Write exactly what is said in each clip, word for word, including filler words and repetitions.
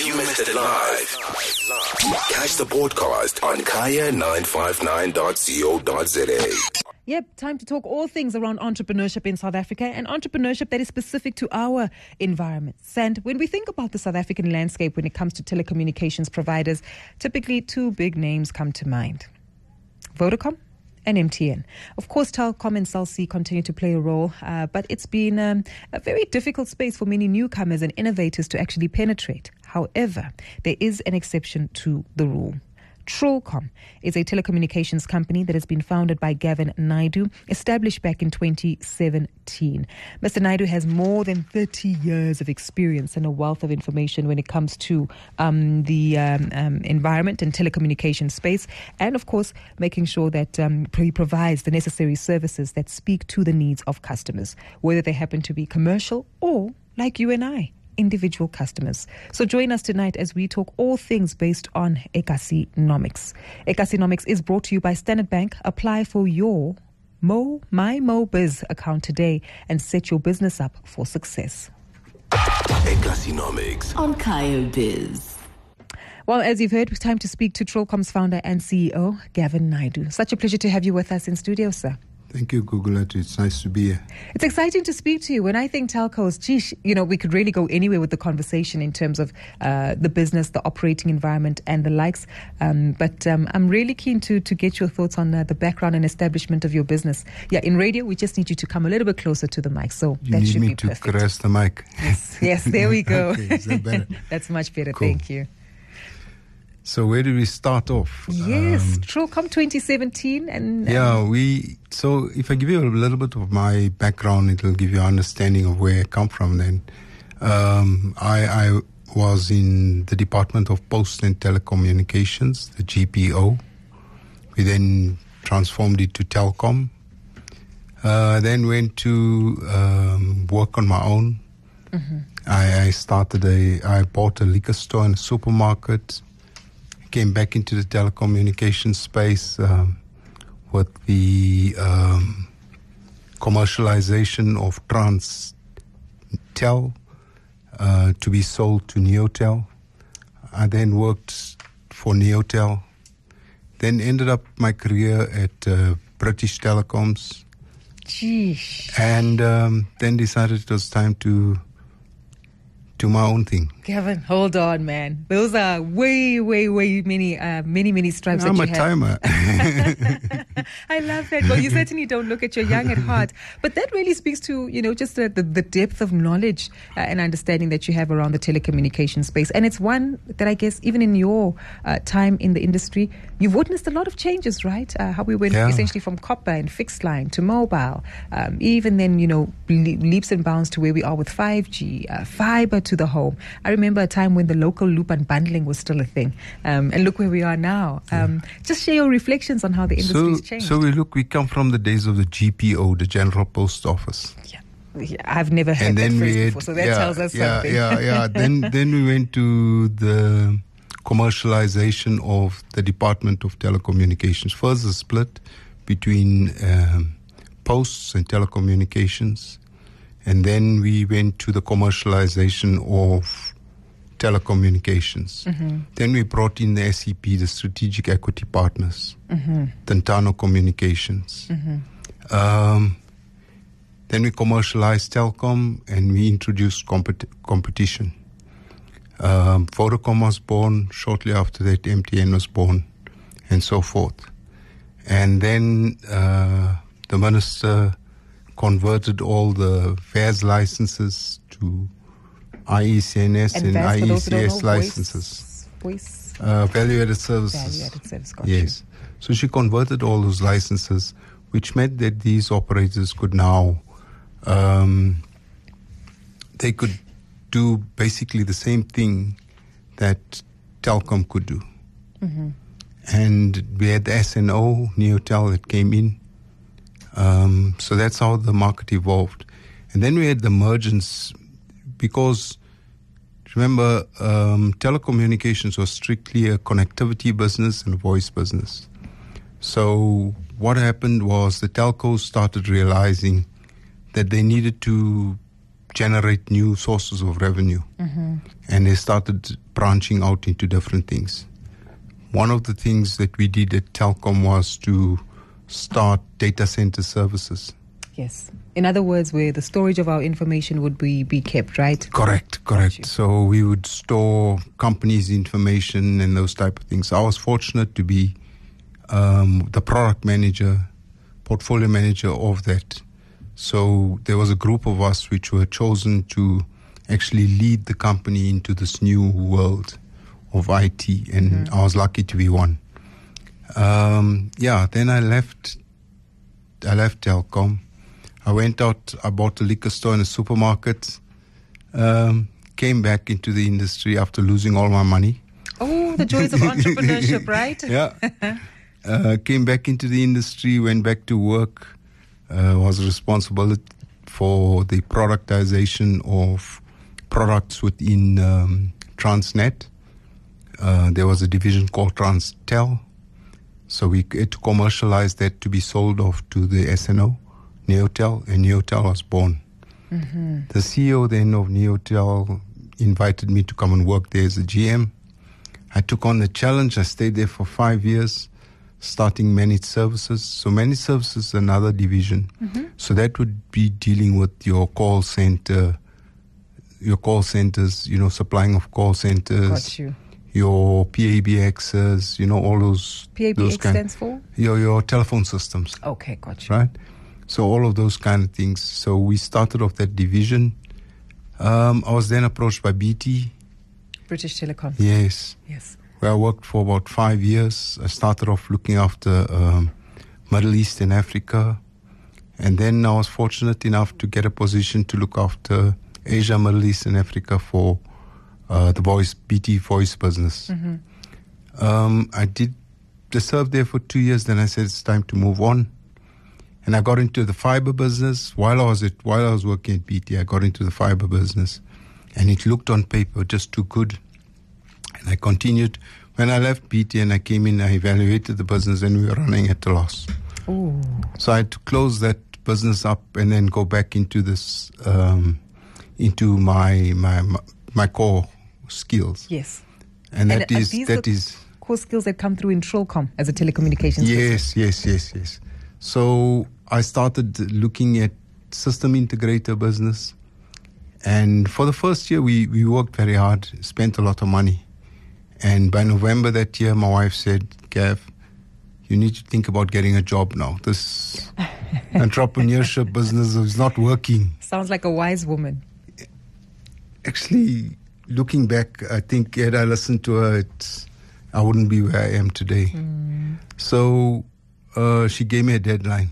If you missed it live, catch the podcast on kaya nine five nine dot co dot za. Yep, time to talk all things around entrepreneurship in South Africa and entrepreneurship that is specific to our environments. And when we think about the South African landscape when it comes to telecommunications providers, typically two big names come to mind: Vodacom and M T N. Of course, Telkom and Cell C continue to play a role, uh, but it's been um, a very difficult space for many newcomers and innovators to actually penetrate. However, there is an exception to the rule. Trulcom is a telecommunications company that has been founded by Gavin Naidu, established back in twenty seventeen. Mister Naidu has more than thirty years of experience and a wealth of information when it comes to um, the um, um, environment and telecommunications space, and of course making sure that um, he provides the necessary services that speak to the needs of customers, whether they happen to be commercial or, like you and I, individual customers. So join us tonight as we talk all things based on Ekasinomics. Ekasinomics is brought to you by Standard Bank. Apply for your Mo My MoBiz account today and set your business up for success. Ekasinomics on Kaya Biz. Well, as you've heard, it's time to speak to Trulcom's founder and C E O, Gavin Naidu. Such a pleasure to have you with us in studio, sir. Thank you, Gugulat. It's nice to be here. It's exciting to speak to you. When I think telcos, geez, you know, we could really go anywhere with the conversation in terms of uh, the business, the operating environment and the likes. Um, but um, I'm really keen to to get your thoughts on uh, the background and establishment of your business. Yeah, in radio, we just need you to come a little bit closer to the mic. So you that need should me be to perfect. caress the mic. Yes, yes, there we go. Okay, is that better? That's much better. Cool. Thank you. So where do we start off? Yes, Um, Trulcom twenty seventeen. and yeah, um, we. So if I give you a little bit of my background, it'll give you an understanding of where I come from. Then, um, I, I was in the Department of Post and Telecommunications, the G P O. We then transformed it to Telkom. Uh, then went to um, work on my own. Mm-hmm. I, I started a. I bought a liquor store and a supermarket. Came back into the telecommunications space um, with the um, commercialization of Transtel uh, to be sold to Neotel. I then worked for Neotel, then ended up my career at uh, British Telecoms, Geesh. and um, then decided it was time to do my own thing. Gavin, hold on, man. Those are way, way, way many, uh, many, many stripes I'm that a you have. timer. I love that. Well, you certainly don't look at your young at heart. But that really speaks to, you know, just the, the, the depth of knowledge uh, and understanding that you have around the telecommunications space. And it's one that I guess even in your uh, time in the industry, you've witnessed a lot of changes, right? Uh, how we went Yeah. essentially from copper and fixed line to mobile. Um, even then, you know, le- leaps and bounds to where we are with five G, uh, fiber to the home. I remember a time when the local loop unbundling was still a thing. Um, and look where we are now. Um, yeah. Just share your reflections on how the industry's so, changed. So we look, we come from the days of the G P O, the General Post Office. Yeah. Yeah, I've never heard and that then phrase we had, before, so that yeah, tells us yeah, something. Yeah, yeah, Then, then we went to the commercialization of the Department of Telecommunications. First, the split between um, posts and telecommunications, and then we went to the commercialization of telecommunications. Mm-hmm. Then we brought in the S E P, the Strategic Equity Partners, mm-hmm. Tantano Communications. Mm-hmm. Um, then we commercialized Telkom and we introduced compet- competition. Um, Vodacom was born. Shortly after that, M T N was born, and so forth. And then uh, the minister converted all the V A S licenses to I E C N S and, and I E C know, S licenses. Voice, voice. Uh, value-added services. Value-added service, got yes. You. So she converted all those licenses, which meant that these operators could now, um, they could do basically the same thing that Telkom could do. Mm-hmm. And we had the S N O, Neotel, that came in. Um, so that's how the market evolved. And then we had the emergence, because remember, um, telecommunications was strictly a connectivity business and a voice business. So what happened was the telcos started realizing that they needed to generate new sources of revenue. Mm-hmm. And they started branching out into different things. One of the things that we did at Telkom was to start data center services. Yes. In other words, where the storage of our information would be, be kept, right? Correct, correct. So we would store companies' information and those type of things. I was fortunate to be um, the product manager, portfolio manager of that. So there was a group of us which were chosen to actually lead the company into this new world of I T, and mm-hmm. I was lucky to be one. Um, yeah, then I left. I left Telkom. I went out. I bought a liquor store and a supermarket. Um, came back into the industry after losing all my money. Oh, the joys of entrepreneurship, right? Yeah. Uh, came back into the industry. Went back to work. Uh, was responsible for the productization of products within um, Transnet. Uh, there was a division called Transtel. So we had to commercialize that to be sold off to the S N O, Neotel, and Neotel was born. Mm-hmm. The C E O then of Neotel invited me to come and work there as a G M. I took on the challenge. I stayed there for five years, starting managed services. So managed services is another division. Mm-hmm. So that would be dealing with your call center, your call centers, you know, supplying of call centers. Got you. Your P A B Xs, you know, all those. P A B X stands for? Your, your telephone systems. Okay, got you. Right? So all of those kind of things. So we started off that division. Um, I was then approached by B T. British Telecom. Yes. Yes. Where I worked for about five years. I started off looking after um, Middle East and Africa. And then I was fortunate enough to get a position to look after Asia, Middle East and Africa for Uh, the voice, B T voice business. Mm-hmm. Um, I did I served there for two years. Then I said it's time to move on, and I got into the fiber business. While I was at, while I was working at B T, I got into the fiber business, and it looked on paper just too good. And I continued. When I left B T and I came in, I evaluated the business, and we were running at a loss. Ooh. So I had to close that business up and then go back into this, um, into my my my, my core skills. Yes. And, and that is that is core skills that come through in Trolcom as a telecommunications yes system. yes yes yes so I started looking at system integrator business, and for the first year we we worked very hard, spent a lot of money, and by November that year my wife said, Gav, you need to think about getting a job now. This entrepreneurship business is not working. Sounds like a wise woman. Actually, looking back, I think had I listened to her, it's, I wouldn't be where I am today. Mm. So uh, she gave me a deadline.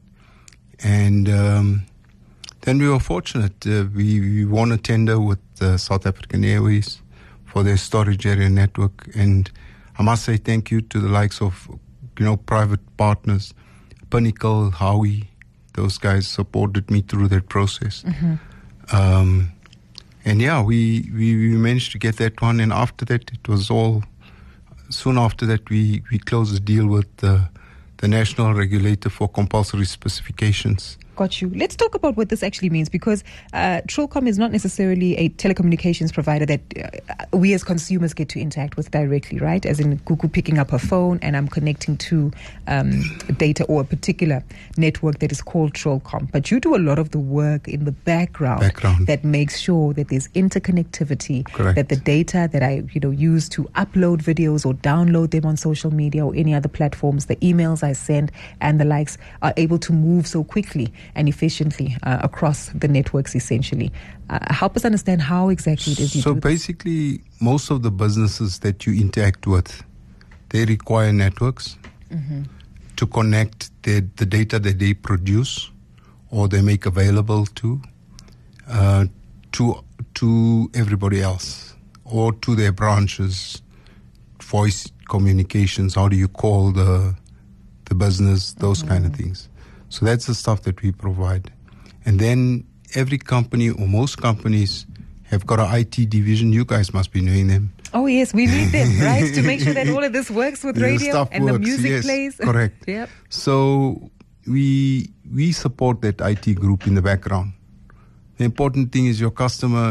And um, then we were fortunate. Uh, we, we won a tender with uh, South African Airways for their storage area network. And I must say thank you to the likes of, you know, private partners, Pinnacle, Howie. Those guys supported me through that process. Mm-hmm. Um And yeah, we, we, we managed to get that one. And after that, it was all, soon after that, we, we closed the deal with the, the National Regulator for Compulsory Specifications. Got you. Let's talk about what this actually means, because uh, Trolcom is not necessarily a telecommunications provider that uh, we as consumers get to interact with directly, right? As in Gugu picking up her phone and I'm connecting to um, data or a particular network that is called Trolcom. But you do a lot of the work in the background, background. that makes sure that there's interconnectivity, Correct. that the data that I you know use to upload videos or download them on social media or any other platforms, the emails I send and the likes, are able to move so quickly and efficiently uh, across the networks, essentially. Uh, help us understand how exactly it is you so do basically, this. Most of the businesses that you interact with, they require networks mm-hmm. to connect the, the data that they produce or they make available to uh, to to everybody else or to their branches, voice communications. How do you call the the business? Those mm-hmm. kind of things. So that's the stuff that we provide. And then every company or most companies have got an I T division. You guys must be knowing them. Oh, yes, we need them, right? To make sure that all of this works with radio the stuff and works, the music yes, plays. Correct. Yep. So we we support that I T group in the background. The important thing is your customer,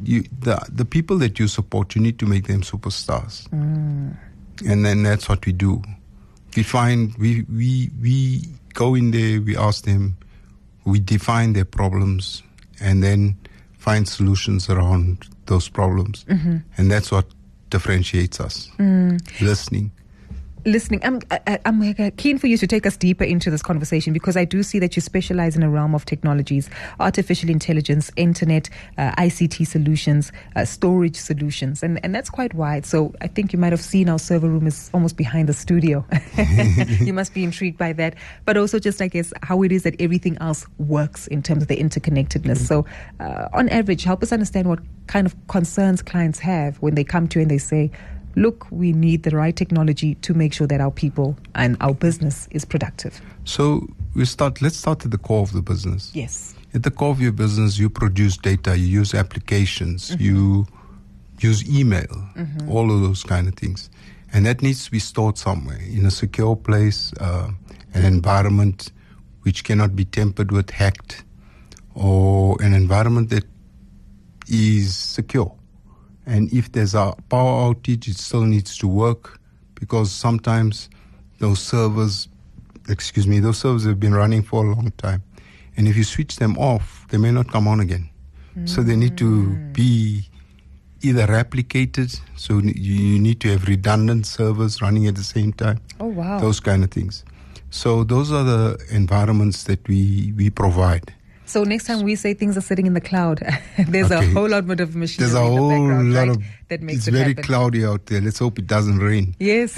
you, the the people that you support, you need to make them superstars. Mm. And then that's what we do. We find, we, we, we go in there, we ask them, we define their problems, and then find solutions around those problems. Mm-hmm. And that's what differentiates us. Mm. Listening. Listening. I'm, I, I'm keen for you to take us deeper into this conversation, because I do see that you specialize in a realm of technologies, artificial intelligence, internet, uh, I C T solutions, uh, storage solutions, and, and that's quite wide. So I think you might have seen our server room is almost behind the studio. You must be intrigued by that. But also just, I guess, how it is that everything else works in terms of the interconnectedness. Mm-hmm. So uh, on average, help us understand what kind of concerns clients have when they come to you and they say, look, we need the right technology to make sure that our people and our business is productive. So we start. Let's start at the core of the business. Yes. At the core of your business, you produce data, you use applications, mm-hmm. you use email, mm-hmm. all of those kind of things. And that needs to be stored somewhere in a secure place, uh, an environment which cannot be tampered with, hacked, or an environment that is secure. And if there's a power outage, it still needs to work, because sometimes those servers, excuse me, those servers have been running for a long time. And if you switch them off, they may not come on again. Mm. So they need to be either replicated, so you need to have redundant servers running at the same time. Oh, wow. Those kind of things. So those are the environments that we, we provide. So next time we say things are sitting in the cloud, there's okay. a whole lot more of machinery There's a in the whole background, lot right? of, that makes it's it very happen. Cloudy out there. Let's hope it doesn't rain. Yes.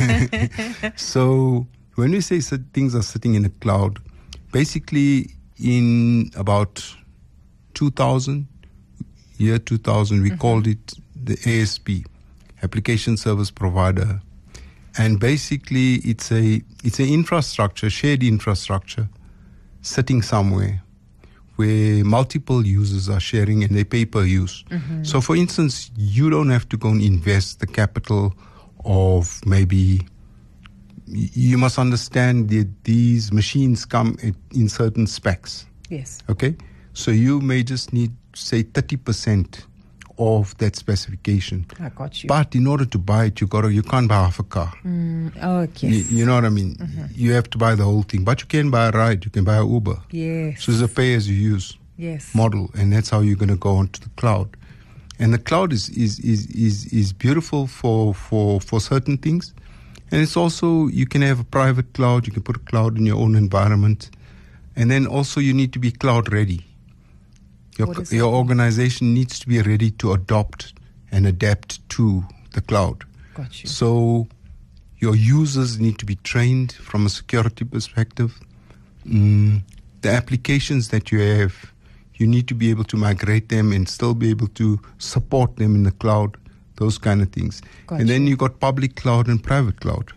So when we say things are sitting in the cloud, basically in about two thousand, year two thousand, we mm-hmm. called it the A S P, Application Service Provider. And basically it's a it's an infrastructure, shared infrastructure, sitting somewhere where multiple users are sharing and they pay per use. Mm-hmm. So for instance, you don't have to go and invest the capital of maybe, you must understand that these machines come in certain specs. Yes. Okay? So you may just need, say, thirty percent of that specification. I got you. But in order to buy it, you got to, you can't buy half a car. Mm, oh, yes. You, you know what I mean? Mm-hmm. You have to buy the whole thing. But you can buy a ride. You can buy an Uber. Yes. So it's a pay-as-you-use yes. model. And that's how you're going to go onto the cloud. And the cloud is is is is, is beautiful for, for, for certain things. And it's also, you can have a private cloud. You can put a cloud in your own environment. And then also you need to be cloud ready. Your, your organization needs to be ready to adopt and adapt to the cloud. Got you. So your users need to be trained from a security perspective. Mm, the applications that you have, you need to be able to migrate them and still be able to support them in the cloud, those kind of things. Got and you. then you got public cloud and private cloud.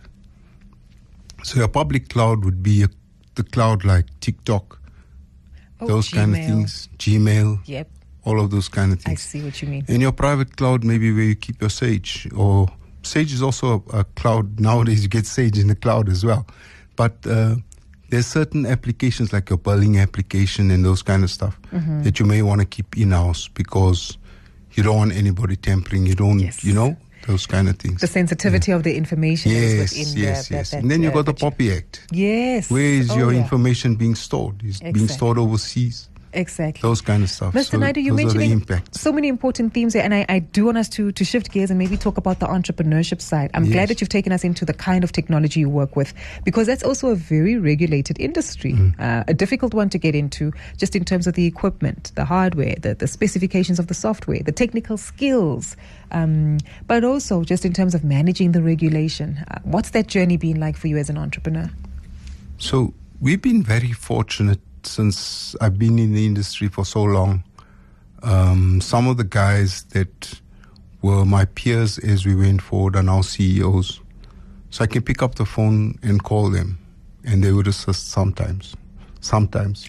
So your public cloud would be a, the cloud like TikTok, Oh, those Gmail. kind of things, Gmail, Yep. all of those kind of things. I see what you mean. In your private cloud, maybe where you keep your Sage, or Sage is also a, a cloud. Nowadays, you get Sage in the cloud as well. But uh, there's certain applications like your billing application and those kind of stuff mm-hmm. that you may want to keep in-house because you don't want anybody tampering. You don't, yes. you know, those kind of things. The sensitivity yeah. of the information yes, is within yes, the, yes. that, that, and then you uh, got the that you- POPI Act. Yes. Where is Oh, your yeah. information being stored? Is being Exactly. stored overseas? Exactly. Those kind of stuff. Mister So Naidu, you're those are the mentioning impacts. so many important themes here, and I, I do want us to, to shift gears and maybe talk about the entrepreneurship side. I'm Yes. glad that you've taken us into the kind of technology you work with, because that's also a very regulated industry, mm. uh, a difficult one to get into, just in terms of the equipment, the hardware, the, the specifications of the software, the technical skills, um, but also just in terms of managing the regulation. Uh, what's that journey been like for you as an entrepreneur? So we've been very fortunate since I've been in the industry for so long. Um, some of the guys that were my peers as we went forward are now C E Os. So I can pick up the phone and call them, and they would assist sometimes. Sometimes.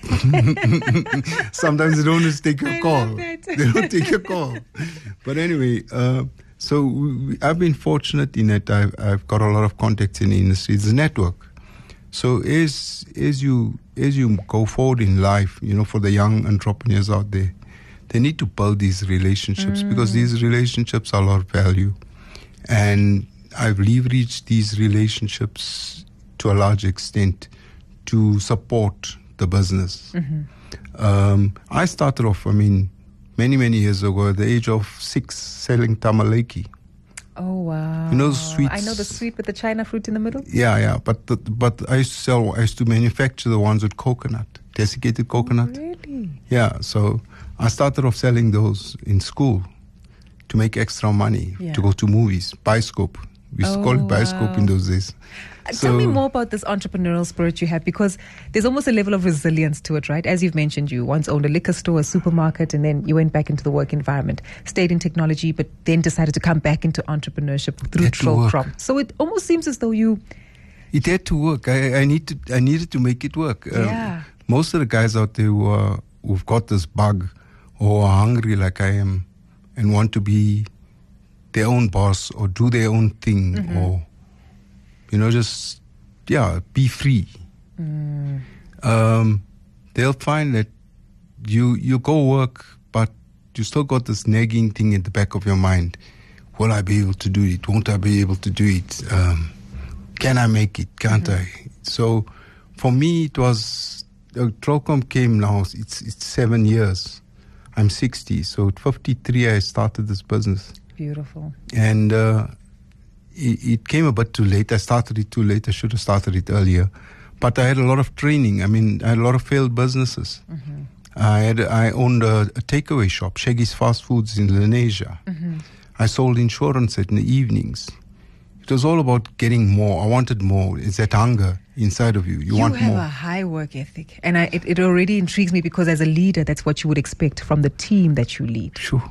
Sometimes they don't just take your I call. love that. They don't take your call. But anyway, uh, so we, I've been fortunate in that I've, I've got a lot of contacts in the industry. It's a network. So as as you as you go forward in life, you know, for the young entrepreneurs out there, they need to build these relationships mm. because these relationships are a lot of value. And I've leveraged these relationships to a large extent to support the business. Mm-hmm. Um, I started off, I mean, many, many years ago, at the age of six, selling tamaleki. Oh, wow. You know, sweets. I know the sweet with the China fruit in the middle. Yeah, yeah. But the, but I used to sell, I used to manufacture the ones with coconut, desiccated coconut. Oh, really? Yeah, so I started off selling those in school to make extra money, yeah. to go to movies, Bioscope. We used to oh, call it Bioscope wow. in those days. So, tell me more about this entrepreneurial spirit you have, because there's almost a level of resilience to it, right? As you've mentioned, you once owned a liquor store, a supermarket, and then you went back into the work environment, stayed in technology, but then decided to come back into entrepreneurship through Trocrom. So it almost seems as though you... It had to work. I, I, need to, I needed to make it work. Yeah. Um, most of the guys out there who are, who've got this bug or are hungry like I am and want to be their own boss or do their own thing mm-hmm. or... You know, just, yeah, be free. Mm. Um, they'll find that you you go work, but you still got this nagging thing in the back of your mind. Will I be able to do it? Won't I be able to do it? Um, can I make it? Can't mm-hmm. I? So for me, it was, uh, Trocrom came now, it's, it's seven years. I'm sixty, so at fifty-three I started this business. Beautiful. And... Uh, it came a bit too late. I started it too late. I should have started it earlier. But I had a lot of training. I mean, I had a lot of failed businesses. Mm-hmm. I had I owned a, a takeaway shop, Shaggy's Fast Foods in Lenasia. Mm-hmm. I sold insurance in the evenings. It was all about getting more. I wanted more. It's that hunger inside of you. You, you want more. You have a high work ethic. And I, it, it already intrigues me because as a leader, that's what you would expect from the team that you lead. Sure.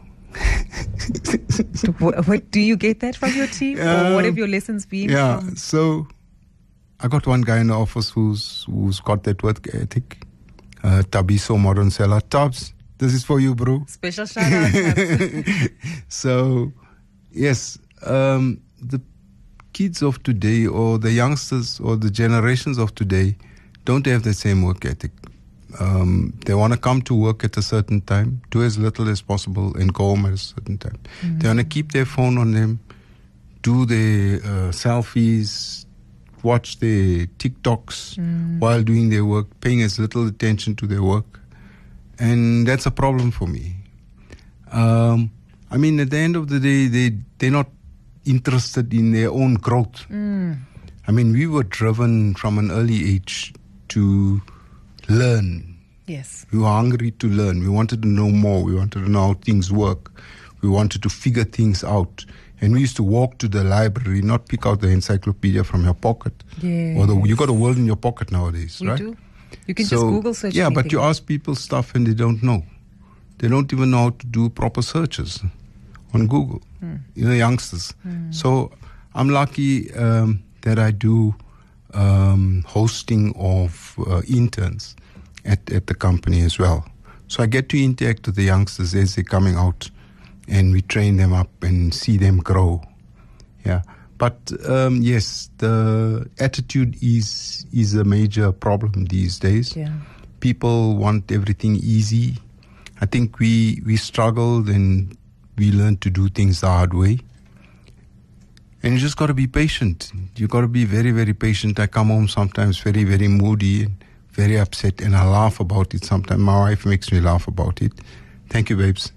what, what, do you get that from your team, um, or what have your lessons been? Yeah, from? So I got one guy in the office who's who's got that work ethic. Uh, Tabiso Modern Seller. Tabs, this is for you, bro. Special shout out. So, yes, um, the kids of today, or the youngsters, or the generations of today, don't have the same work ethic. Um, they want to come to work at a certain time, do as little as possible, and go home at a certain time. Mm-hmm. They want to keep their phone on them, do their uh, selfies, watch their TikToks mm. while doing their work, paying as little attention to their work. And that's a problem for me. Um, I mean, at the end of the day, they, they're not interested in their own growth. Mm. I mean, we were driven from an early age to learn. Yes. We were hungry to learn. We wanted to know more. We wanted to know how things work. We wanted to figure things out. And we used to walk to the library, not pick out the encyclopedia from your pocket. Yes. Or the, you got a world in your pocket nowadays, we right? do. You can so, just Google search. Yeah, anything. But you ask people stuff and they don't know. They don't even know how to do proper searches on Google. Mm. You know, youngsters. Mm. So I'm lucky um, that I do um, hosting of uh, interns at, at the company as well. So I get to interact with the youngsters as they're coming out, and we train them up and see them grow. Yeah. But um, yes, the attitude is is a major problem these days. Yeah. People want everything easy. I think we, we struggled and we learned to do things the hard way. And you just got to be patient. You got to be very, very patient. I come home sometimes very, very moody and very upset, and I laugh about it sometimes. My wife makes me laugh about it. Thank you, babes.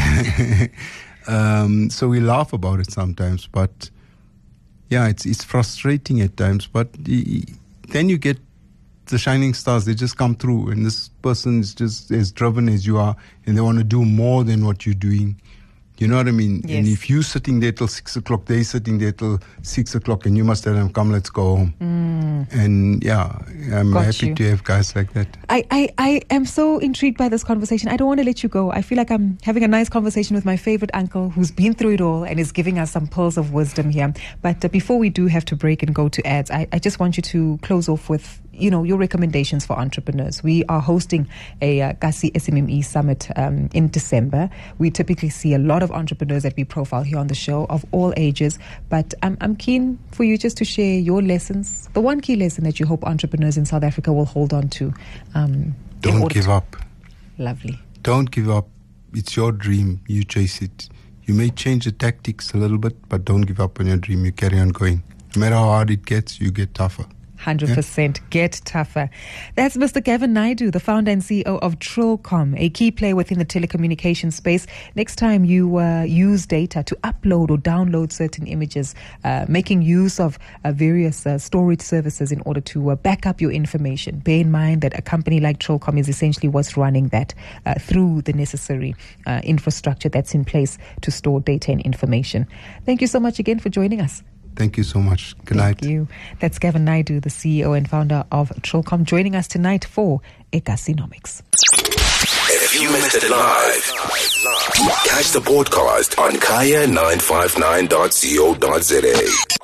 um, so we laugh about it sometimes, but yeah, it's it's frustrating at times. But the, then you get the shining stars. They just come through, and this person is just as driven as you are, and they want to do more than what you're doing. You know what I mean? Yes. And if you're sitting there till six o'clock, they're sitting there till six o'clock, and you must tell them, come, let's go home. Mm. And yeah, I'm Got happy you. to have guys like that. I, I, I am so intrigued by this conversation. I don't want to let you go. I feel like I'm having a nice conversation with my favorite uncle who's been through it all and is giving us some pearls of wisdom here. But uh, before we do have to break and go to ads, I, I just want you to close off with, you know, your recommendations for entrepreneurs. We are hosting a uh, Kasi S M M E Summit um, in December. We typically see a lot of entrepreneurs that we profile here on the show of all ages. But I'm, I'm keen for you just to share your lessons, the one key lesson that you hope entrepreneurs in South Africa will hold on to. Um, Don't give up. Lovely. Don't give up. it's your dream. You chase it. You may change the tactics a little bit, but don't give up on your dream. You carry on going. No matter how hard it gets, you get tougher. one hundred percent yeah. Get tougher. That's Mister Gavin Naidoo, the founder and C E O of Trilcom, a key player within the telecommunications space. Next time you uh, use data to upload or download certain images, uh, making use of uh, various uh, storage services in order to uh, back up your information, bear in mind that a company like Trilcom is essentially what's running that uh, through the necessary uh, infrastructure that's in place to store data and information. Thank you so much again for joining us. Thank you so much. Good night. Thank you. That's Gavin Naidoo, the C E O and founder of Trilcom, joining us tonight for Ekasinomics. If you missed it live, catch the podcast on kaya nine five nine dot co dot za.